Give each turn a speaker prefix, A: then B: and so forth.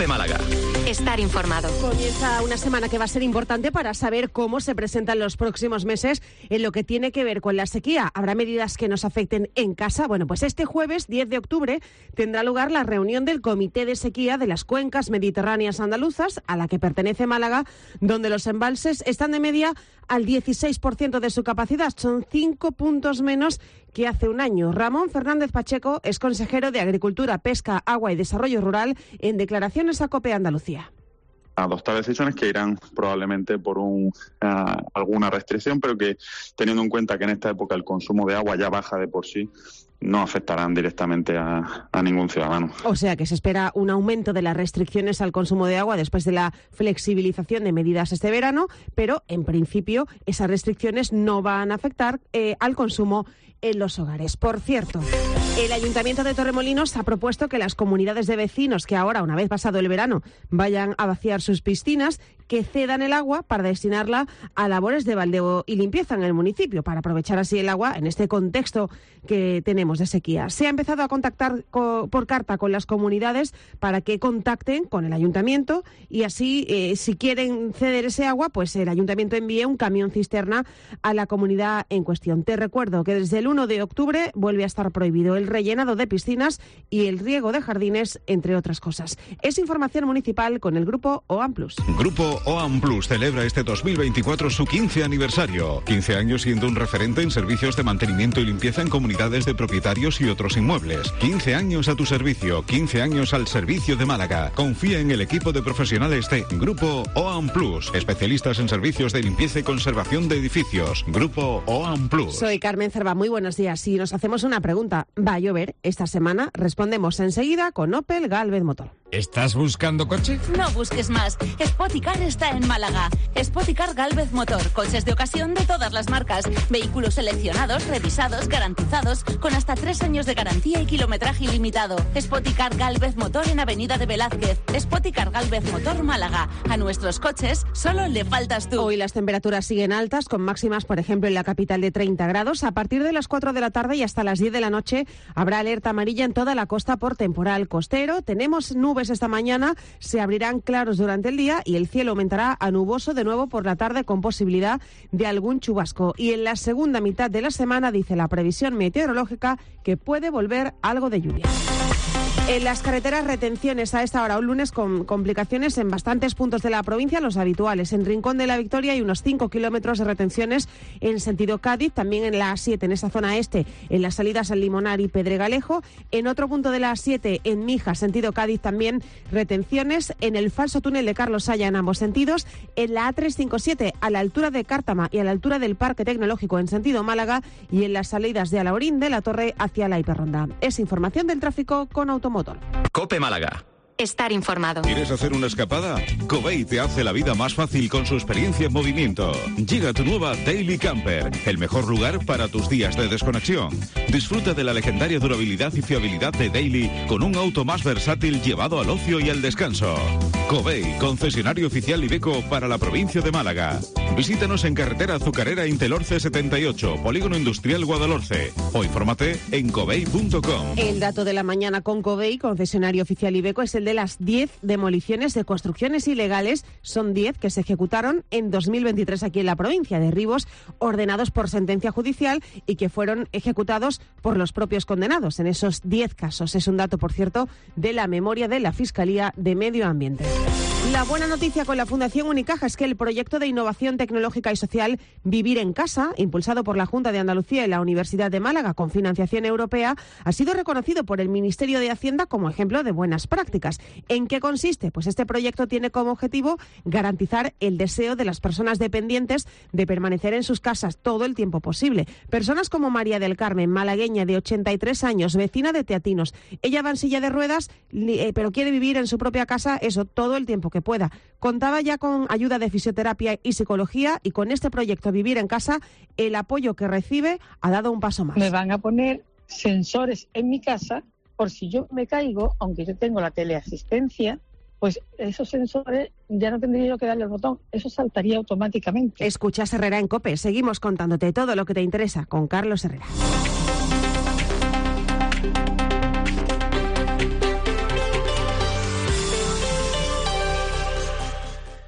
A: COPE Málaga.
B: Estar informado.
C: Comienza una semana que va a ser importante para saber cómo se presentan los próximos meses en lo que tiene que ver con la sequía. ¿Habrá medidas que nos afecten en casa? Bueno, pues este jueves 10 de octubre tendrá lugar la reunión del Comité de Sequía de las Cuencas Mediterráneas Andaluzas, a la que pertenece Málaga, donde los embalses están de media al 16% de su capacidad. Son 5 puntos menos que hace un año. Ramón Fernández Pacheco es consejero de Agricultura, Pesca, Agua y Desarrollo Rural en declaraciones a COPE Andalucía.
D: Adoptar decisiones que irán probablemente por alguna restricción, pero que, teniendo en cuenta que en esta época el consumo de agua ya baja de por sí, no afectarán directamente a ningún ciudadano.
C: O sea que se espera un aumento de las restricciones al consumo de agua después de la flexibilización de medidas este verano, pero en principio esas restricciones no van a afectar al consumo en los hogares. Por cierto, el Ayuntamiento de Torremolinos ha propuesto que las comunidades de vecinos que ahora, una vez pasado el verano, vayan a vaciar sus piscinas, que cedan el agua para destinarla a labores de baldeo y limpieza en el municipio, para aprovechar así el agua en este contexto que tenemos de sequía. Se ha empezado a contactar por carta con las comunidades para que contacten con el Ayuntamiento y así, si quieren ceder ese agua, pues el Ayuntamiento envíe un camión cisterna a la comunidad en cuestión. Te recuerdo que desde el 1 de octubre vuelve a estar prohibido el rellenado de piscinas y el riego de jardines, entre otras cosas. Es información municipal con el Grupo OAM Plus.
E: Grupo OAM Plus celebra este 2024 su 15 aniversario. 15 años siendo un referente en servicios de mantenimiento y limpieza en comunidades de propietarios y otros inmuebles. 15 años a tu servicio, 15 años al servicio de Málaga. Confía en el equipo de profesionales de Grupo OAM Plus, especialistas en servicios de limpieza y conservación de edificios. Grupo OAM Plus.
C: Soy Carmen Cerva, muy buenos días. Si nos hacemos una pregunta, ¿va a llover esta semana? Respondemos enseguida con Opel Galvez Motor.
F: ¿Estás buscando coche?
G: No busques más. Spoticar está en Málaga. Spoticar Galvez Motor. Coches de ocasión de todas las marcas. Vehículos seleccionados, revisados, garantizados, con hasta 3 años de garantía y kilometraje ilimitado. Spoticar Galvez Motor en Avenida de Velázquez. Spoticar Galvez Motor Málaga. A nuestros coches solo le faltas tú.
C: Hoy las temperaturas siguen altas, con máximas, por ejemplo, en la capital de 30 grados. A partir de las 4 de la tarde y hasta las 10 de la noche habrá alerta amarilla en toda la costa por temporal costero. Tenemos nubes esta mañana, se abrirán claros durante el día y el cielo aumentará a nuboso de nuevo por la tarde, con posibilidad de algún chubasco. Y en la segunda mitad de la semana, dice la previsión meteorológica, que puede volver algo de lluvia. En las carreteras, retenciones a esta hora, un lunes con complicaciones en bastantes puntos de la provincia, los habituales. En Rincón de la Victoria hay unos 5 kilómetros de retenciones en sentido Cádiz, también en la A7, en esa zona este, en las salidas al Limonar y Pedregalejo. En otro punto de la A7, en Mijas, sentido Cádiz, también retenciones. En el falso túnel de Carlos Saya, en ambos sentidos. En la A357, a la altura de Cártama y a la altura del Parque Tecnológico, en sentido Málaga. Y en las salidas de Alaurín de la Torre hacia la Hiperronda. Es información del tráfico con Automotor.
A: COPE Málaga.
B: Estar informado.
E: ¿Quieres hacer una escapada? Covey te hace la vida más fácil con su experiencia en movimiento. Llega tu nueva Daily Camper, el mejor lugar para tus días de desconexión. Disfruta de la legendaria durabilidad y fiabilidad de Daily con un auto más versátil llevado al ocio y al descanso. Covey, concesionario oficial Iveco para la provincia de Málaga. Visítanos en carretera Azucarera Intelorce 78, Polígono Industrial Guadalhorce, o infórmate en covey.com.
C: El dato de la mañana con Covey, concesionario oficial Iveco, es el de las 10 demoliciones de construcciones ilegales. Son 10 que se ejecutaron en 2023 aquí en la provincia, derribos ordenados por sentencia judicial y que fueron ejecutados por los propios condenados en esos 10 casos. Es un dato, por cierto, de la memoria de la Fiscalía de Medio Ambiente. La buena noticia con la Fundación Unicaja es que el proyecto de innovación tecnológica y social Vivir en Casa, impulsado por la Junta de Andalucía y la Universidad de Málaga con financiación europea, ha sido reconocido por el Ministerio de Hacienda como ejemplo de buenas prácticas. ¿En qué consiste? Pues este proyecto tiene como objetivo garantizar el deseo de las personas dependientes de permanecer en sus casas todo el tiempo posible. Personas como María del Carmen, malagueña de 83 años, vecina de Teatinos. Ella va en silla de ruedas, pero quiere vivir en su propia casa, eso, todo el tiempo que pueda. Contaba ya con ayuda de fisioterapia y psicología, y con este proyecto Vivir en Casa, el apoyo que recibe ha dado un paso más.
H: Me van a poner sensores en mi casa por si yo me caigo, aunque yo tengo la teleasistencia, pues esos sensores ya no tendría yo que darle el botón, eso saltaría automáticamente.
C: Escuchas Herrera en COPE, seguimos contándote todo lo que te interesa con Carlos Herrera.